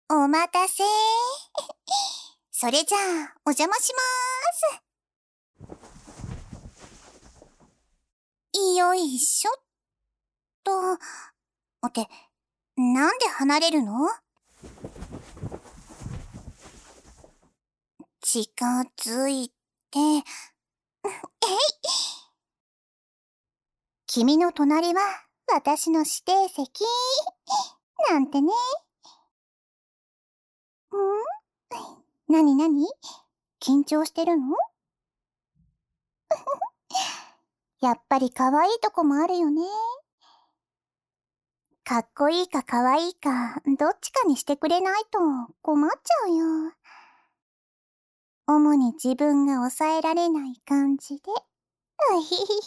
お待たせ。それじゃあ、お邪魔しまーす。よいしょっと。なんで離れるの？近づいて。えい。君の隣は私の指定席。なんてね。なになに？緊張してるの？やっぱり可愛いとこもあるよね。かっこいいか可愛いか、どっちかにしてくれないと困っちゃうよ。主に自分が抑えられない感じで。うひひひ。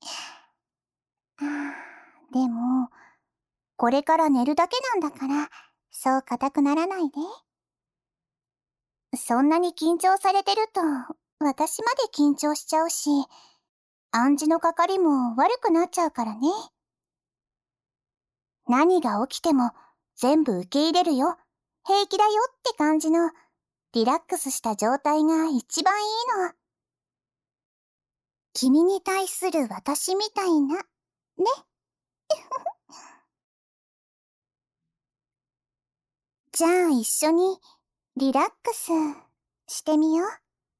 でも、これから寝るだけなんだから、そう硬くならないで。そんなに緊張されてると、私まで緊張しちゃうし、暗示のかかりも悪くなっちゃうからね。何が起きても全部受け入れるよ、平気だよって感じのリラックスした状態が一番いいの。君に対する私みたいな、ね。じゃあ一緒にリラックスしてみよう。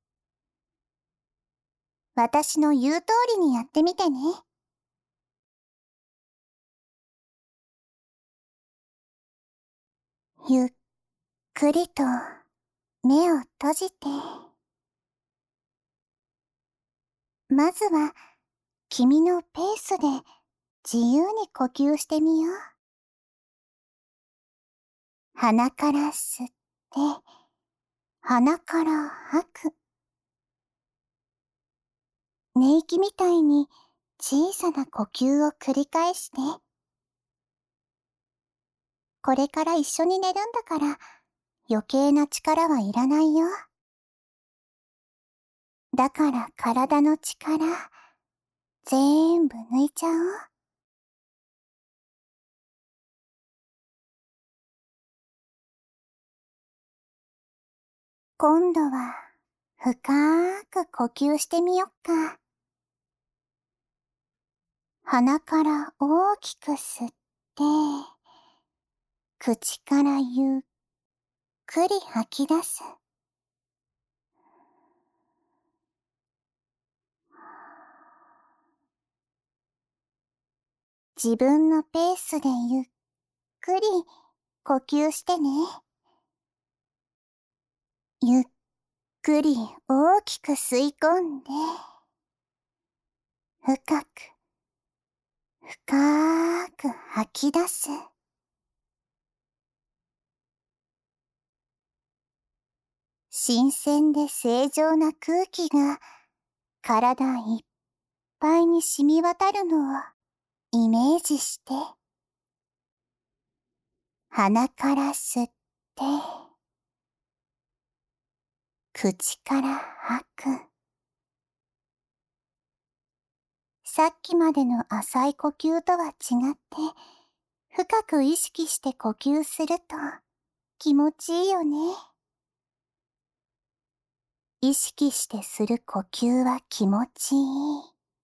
私の言う通りにやってみてね。ゆっくりと目を閉じて。まずは君のペースで自由に呼吸してみよう。鼻から吸って、鼻から吐く。寝息みたいに小さな呼吸を繰り返して。これから一緒に寝るんだから余計な力はいらないよ。だから体の力、全部抜いちゃおう。今度は深く呼吸してみよっか。鼻から大きく吸って、口からゆっくり吐き出す。自分のペースでゆっくり呼吸してね。ゆっくり大きく吸い込んで、深く深く吐き出す。新鮮で清浄な空気が体いっぱいに染み渡るのをイメージして、鼻から吸って、口から吐く。さっきまでの浅い呼吸とは違って、深く意識して呼吸すると気持ちいいよね。意識してする呼吸は気持ちいい。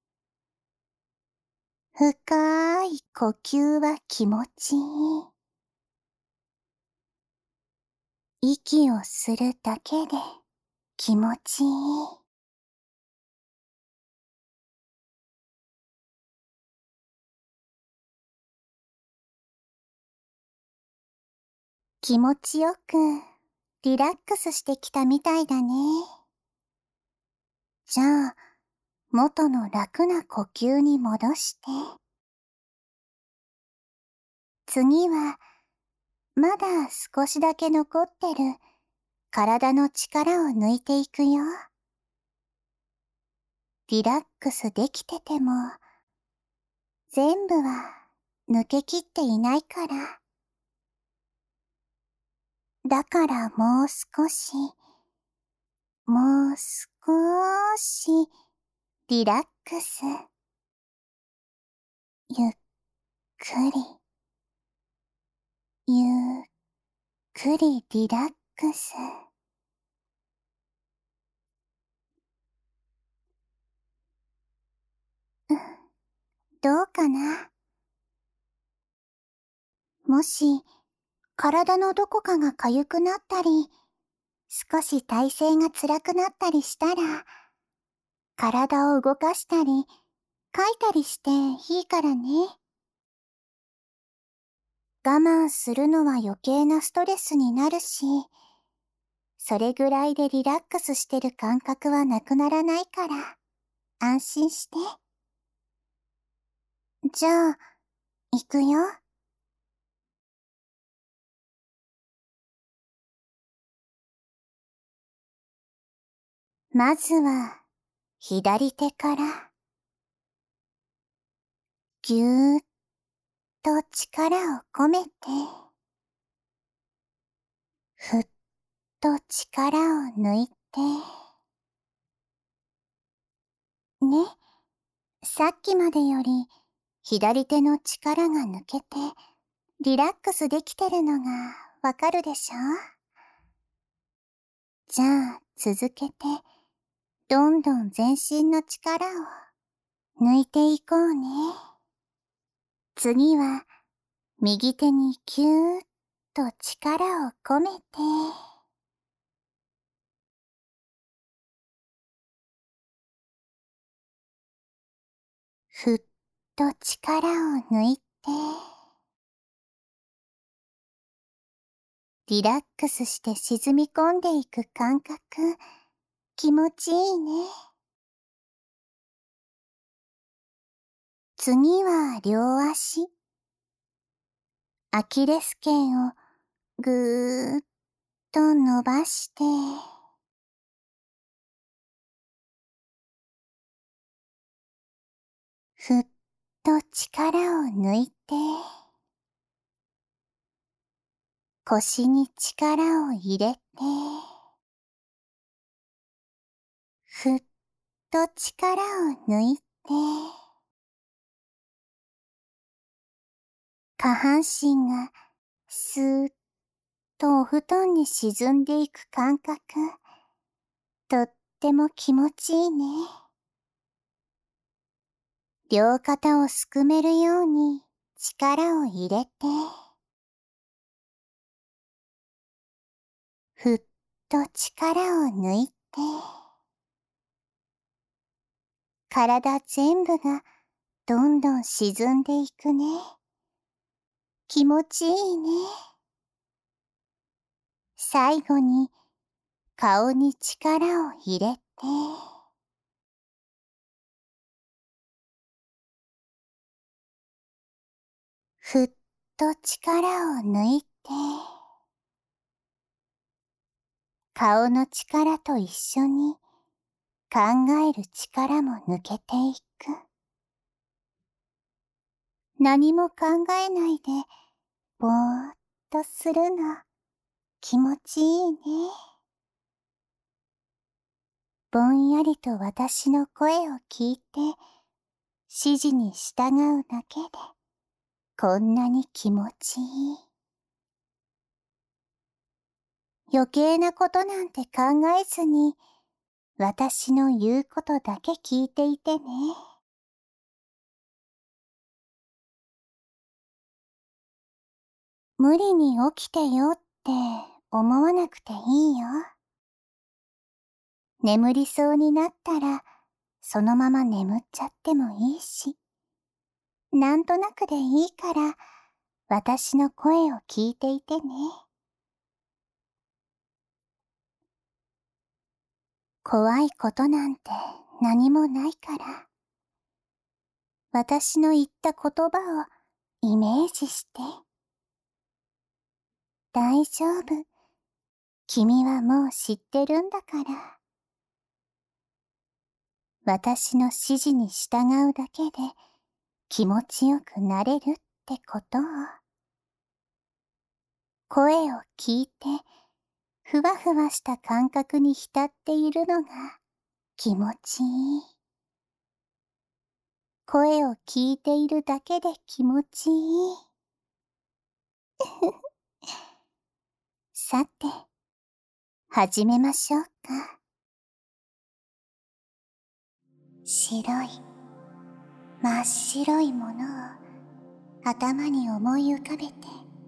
深い呼吸は気持ちいい。息をするだけで気持ちいい。気持ちよくリラックスしてきたみたいだね。じゃあ、元の楽な呼吸に戻して。次は、まだ少しだけ残ってる体の力を抜いていくよ。リラックスできてても、全部は抜けきっていないから。だからもう少しリラックス。ゆっくり、ゆっくりリラックス。どうかな。もし、体のどこかが痒くなったり、少し体勢が辛くなったりしたら、体を動かしたり、書いたりしていいからね。我慢するのは余計なストレスになるし、それぐらいでリラックスしてる感覚はなくならないから、安心して。じゃあ、行くよ。まずは、左手から、ぎゅーっと力を込めて、ふっと力を抜いて、ね、さっきまでより左手の力が抜けて、リラックスできてるのがわかるでしょ？じゃあ続けて、どんどん全身の力を抜いていこうね。次は右手にぎゅーっと力を込めて、ふっと力を抜いて、リラックスして沈み込んでいく感覚、気持ちいいね。次は両足。アキレス腱をぐーっと伸ばして、ふっと力を抜いて、腰に力を入れて、ふっと力を抜いて、下半身がスーッとお布団に沈んでいく感覚、とっても気持ちいいね。両肩をすくめるように力を入れて、ふっと力を抜いて、体全部がどんどん沈んでいくね。気持ちいいね。最後に顔に力を入れて、ふっと力を抜いて、顔の力と一緒に考える力も抜けていく。何も考えないでぼーっとするの気持ちいいね。ぼんやりと私の声を聞いて指示に従うだけでこんなに気持ちいい。余計なことなんて考えずに私の言うことだけ聞いていてね。無理に起きてよって思わなくていいよ。眠りそうになったらそのまま眠っちゃってもいいし、なんとなくでいいから私の声を聞いていてね。怖いことなんて何もないから、私の言った言葉をイメージして。大丈夫。君はもう知ってるんだから。私の指示に従うだけで気持ちよくなれるってことを。声を聞いて、ふわふわした感覚に浸っているのが気持ちいい。声を聞いているだけで気持ちいい。 さて、始めましょうか。白い、真っ白いものを頭に思い浮かべて、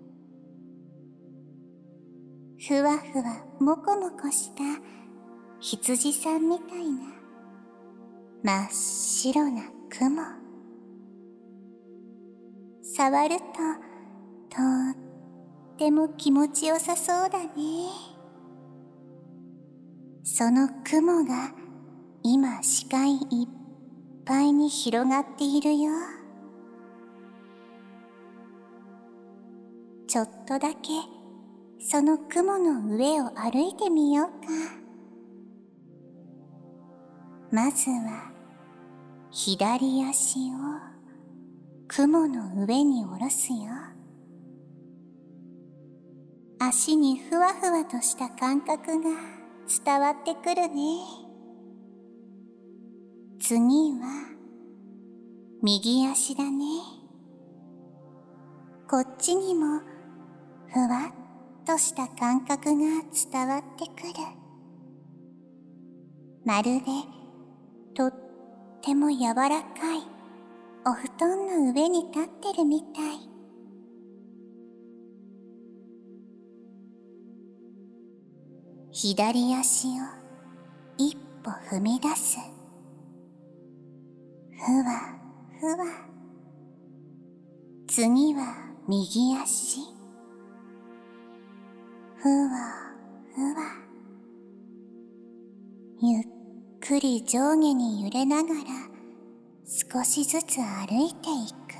ふわふわもこもこした羊さんみたいな真っ白な雲。触るととっても気持ちよさそうだね。その雲が今視界いっぱいに広がっているよ。ちょっとだけその雲の上を歩いてみようか。まずは左足を雲の上に下ろすよ。足にふわふわとした感覚が伝わってくるね。次は右足だね。こっちにもふわっとした感覚が伝わってくる。まるでとっても柔らかいお布団の上に立ってるみたい。左足を一歩踏み出す。ふわふわ。次は右足。ふわふわ。ゆっくり上下に揺れながら少しずつ歩いていく。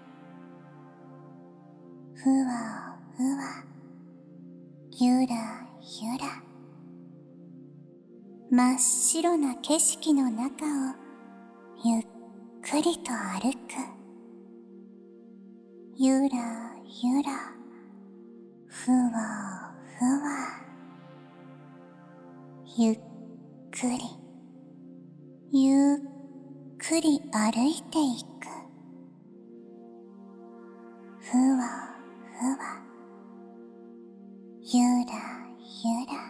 ふわふわ。ゆらゆら。真っ白な景色の中をゆっくりと歩く。ゆらゆら。ふわふわ。ゆっくりゆっくり歩いていく。ふわふわ。ゆらゆら。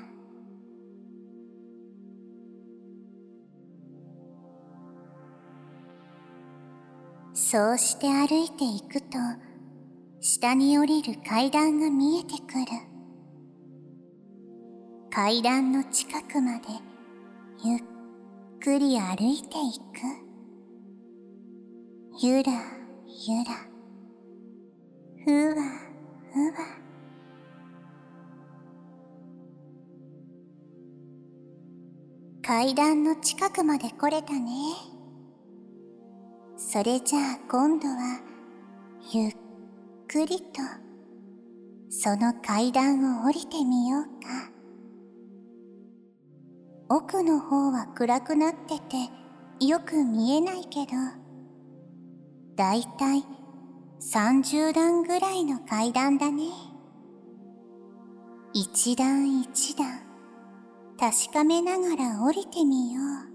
そうして歩いていくと、下に降りる階段が見えてくる。階段の近くまでゆっくり歩いていく。ゆらゆら。ふわふわ。階段の近くまで来れたね。それじゃあ今度はゆっくりとその階段を降りてみようか。奥の方は暗くなっててよく見えないけど、だいたい30段ぐらいの階段だね。一段一段確かめながら降りてみよう。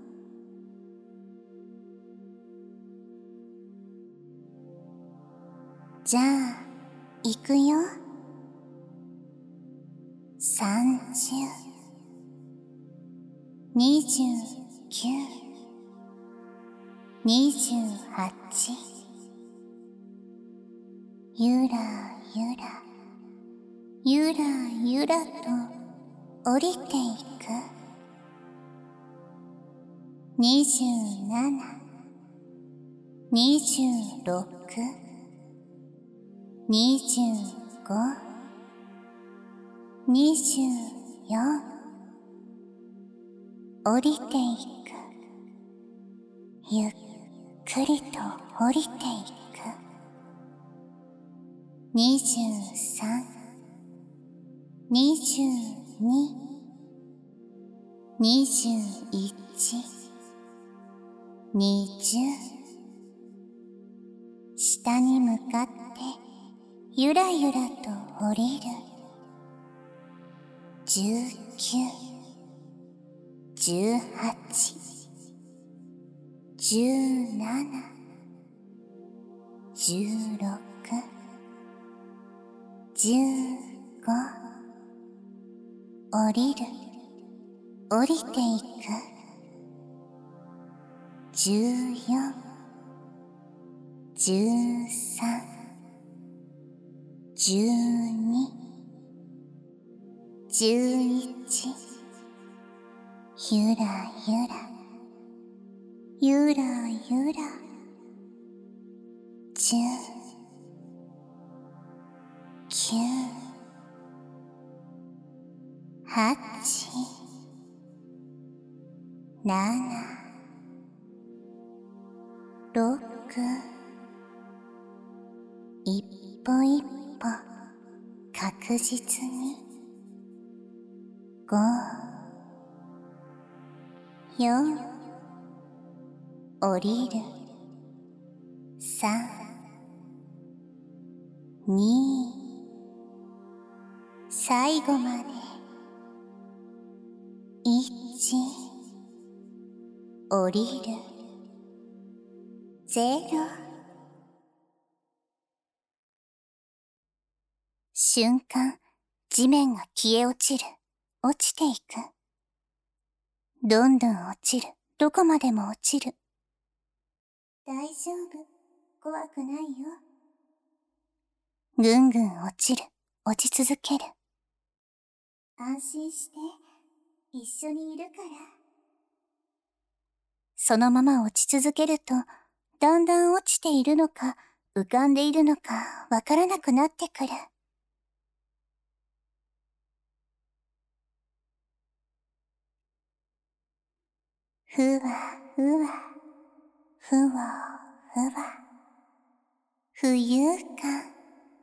じゃあ行くよ。30、29、28。ゆらゆら、ゆらゆらと降りていく。27、26、25、24。降りていく。ゆっくりと降りていく。23、22、21、20。下に向かってゆらゆらと降りる。19、18、17、16、15。 降りる、降りていく。14、13、12、11、ゆらゆら、ゆらゆら、10、9、8、7、6、一歩一歩確実に。5、4、降りる。3、2、最後まで。1、降りる。0。瞬間、地面が消え落ちる。落ちていく。どんどん落ちる。どこまでも落ちる。大丈夫。怖くないよ。ぐんぐん落ちる。落ち続ける。安心して、一緒にいるから。そのまま落ち続けると、だんだん落ちているのか、浮かんでいるのか、わからなくなってくる。ふわふわ、ふわふわ、浮遊感。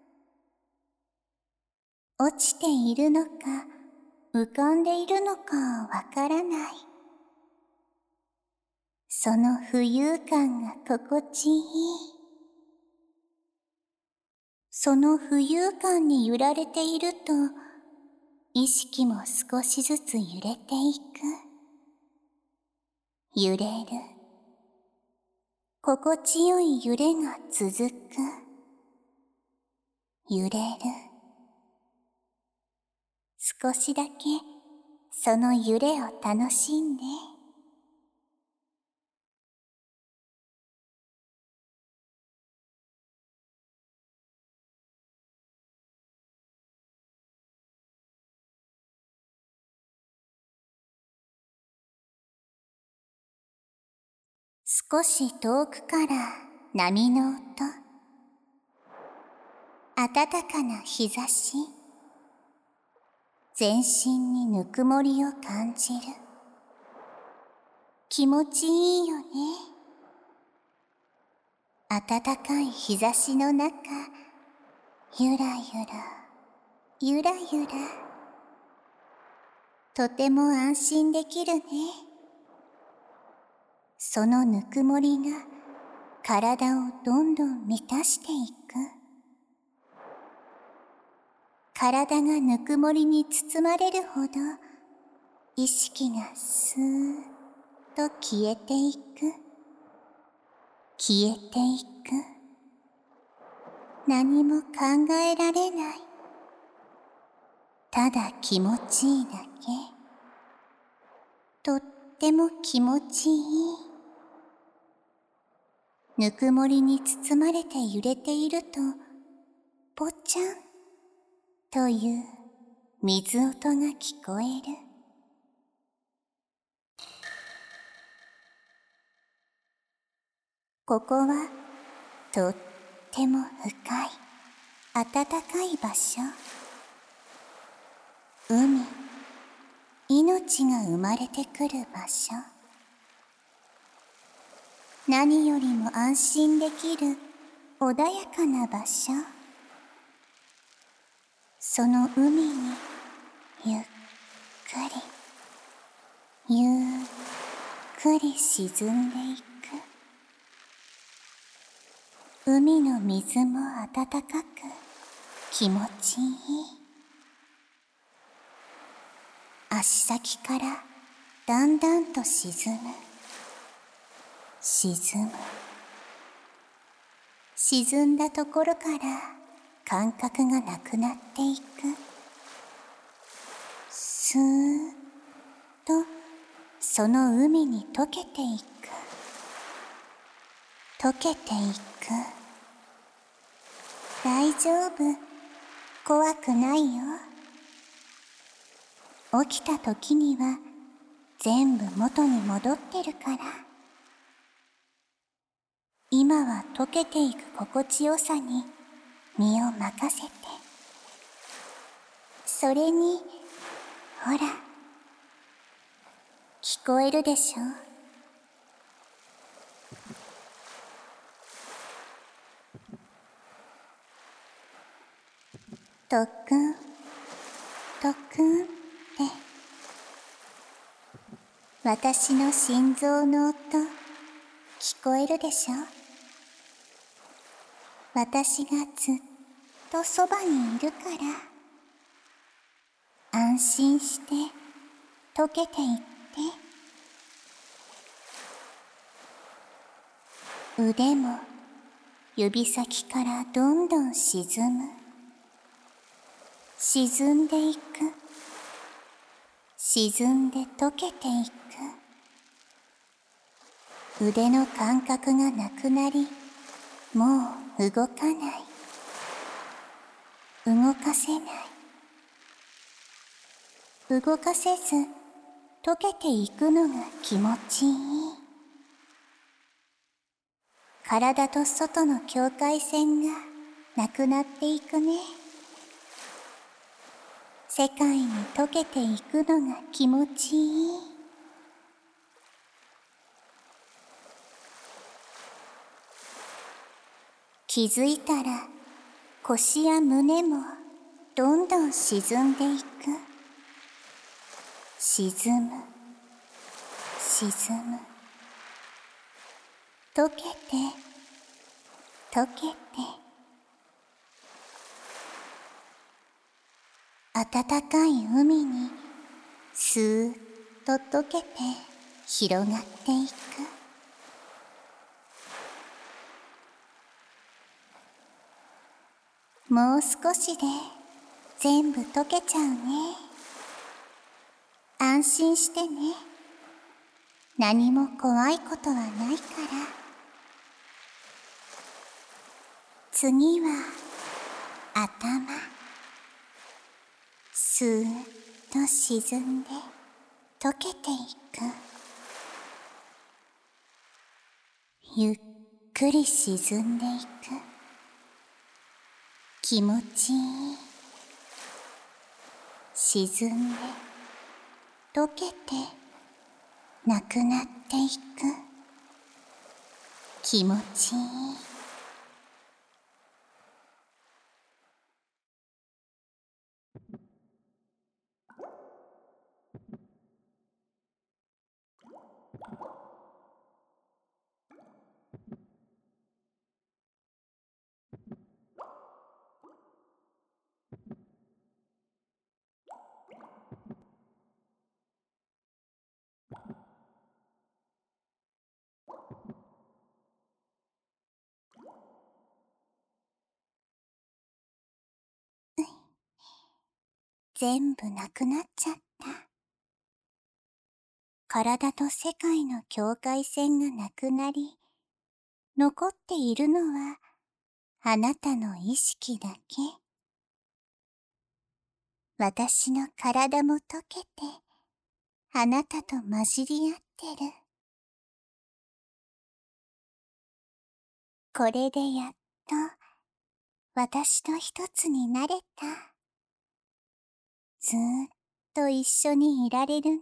落ちているのか、浮かんでいるのかわからない。その浮遊感が心地いい。その浮遊感に揺られていると、意識も少しずつ揺れていく。揺れる。心地よい揺れが続く。揺れる。少しだけその揺れを楽しんで。少し遠くから波の音。暖かな日差し。全身にぬくもりを感じる。気持ちいいよね。暖かい日差しの中、ゆらゆら、ゆらゆら。とても安心できるね。そのぬくもりが体をどんどん満たしていく。体がぬくもりに包まれるほど、意識がスーッと消えていく。消えていく。何も考えられない。ただ気持ちいいだけ。とっても気持ちいい。ぬくもりに包まれて揺れていると、ぽちゃんという水音が聞こえる。ここはとっても深い、暖かい場所。海、命が生まれてくる場所。何よりも安心できる穏やかな場所。その海にゆっくり、ゆっくり沈んでいく。海の水も温かく気持ちいい。足先からだんだんと沈む。沈む。沈んだところから感覚がなくなっていく。ススーッとその海に溶けていく。溶けていく。大丈夫。怖くないよ。起きた時には全部元に戻ってるから。今は溶けていく心地よさに身を任せて。それに、ほら、聞こえるでしょ。とっくん、とっくんって、私の心臓の音、聞こえるでしょ。私がずっとそばにいるから、安心して溶けていって。腕も指先からどんどん沈む。沈んでいく。沈んで溶けていく。腕の感覚がなくなり、もう動かない。動かせない。動かせず、溶けていくのが気持ちいい。体と外の境界線がなくなっていくね。世界に溶けていくのが気持ちいい。気づいたら腰や胸もどんどん沈んでいく。沈む、沈む。溶けて、溶けて。暖かい海にスーッと溶けて広がっていく。もう少しで全部溶けちゃうね。安心してね。何も怖いことはないから。次は頭。スーッと沈んで溶けていく。ゆっくり沈んでいく。気持ちいい。沈んで溶けてなくなっていく。気持ちいい。全部なくなっちゃった。体と世界の境界線がなくなり、残っているのはあなたの意識だけ。私の体も溶けて、あなたと混じり合ってる。これでやっと私と一つになれた。ずーっと一緒にいられるね。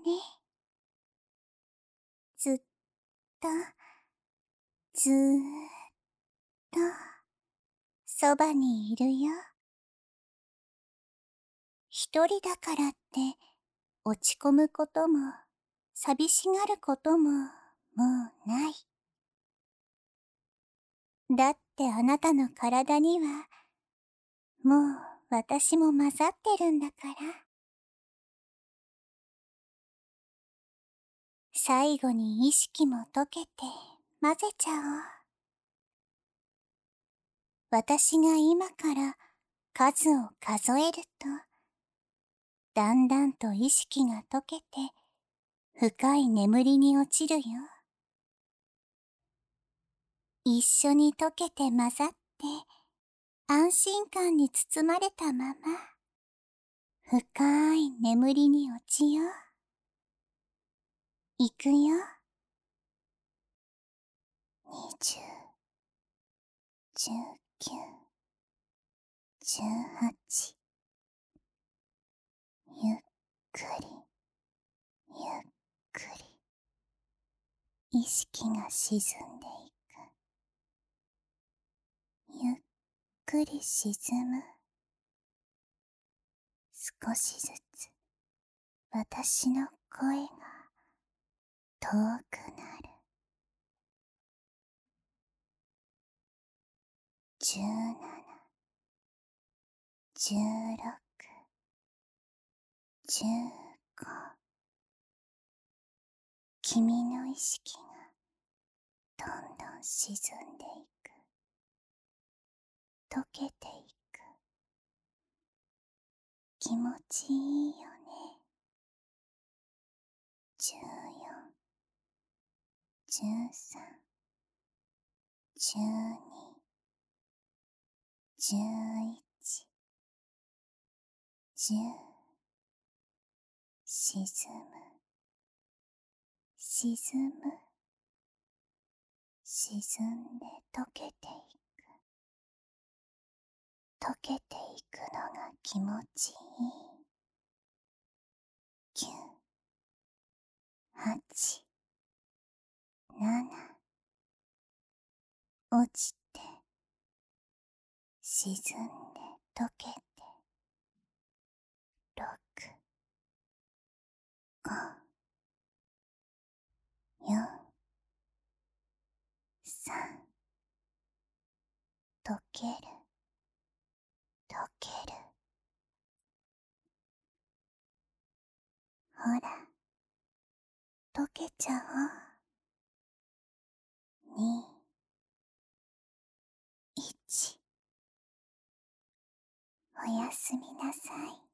ずっと、ずーっと、そばにいるよ。一人だからって落ち込むことも寂しがることももうない。だってあなたの体にはもう私も混ざってるんだから。最後に意識も溶けて混ぜちゃおう。私が今から数を数えると、 だんだんと意識が溶けて、深い眠りに落ちるよ。一緒に溶けて混ざって、安心感に包まれたまま、深い眠りに落ちよう。いくよ。20、19、18。ゆっくり、ゆっくり、意識が沈んでいく。ゆっくり沈む。少しずつ、私の声が遠くなる。17、16、15。君の意識がどんどん沈んでいく。溶けていく。気持ちいいよね。14、13、12、11、10。沈む、沈む、沈んで溶けていく。溶けていくのが気持ちいい。9、8、7、落ちて、沈んで溶けて、6、5、4、3、溶ける、溶ける。ほら、溶けちゃおう。2、1。おやすみなさい。